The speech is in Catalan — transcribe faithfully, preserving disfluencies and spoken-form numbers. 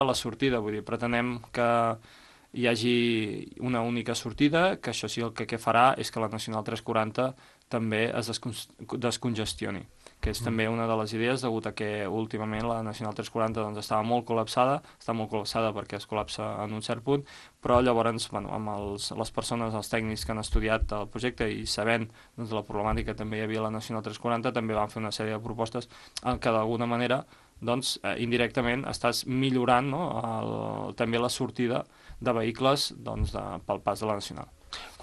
la sortida, vull dir, pretenem que hi hagi una única sortida, que això sí el que, que farà és que la Nacional tres quaranta també es descongestioni, que és també una de les idees, degut a que últimament la Nacional tres quaranta doncs, estava molt col·lapsada, està molt col·lapsada perquè es col·lapsa en un cert punt, però llavors, bueno, amb els, les persones, els tècnics que han estudiat el projecte i sabent doncs, la problemàtica que també hi havia a la Nacional tres quaranta, també van fer una sèrie de propostes en què d'alguna manera doncs, eh, indirectament estàs millorant, no, el, també la sortida de vehicles doncs, de, pel pas de la Nacional.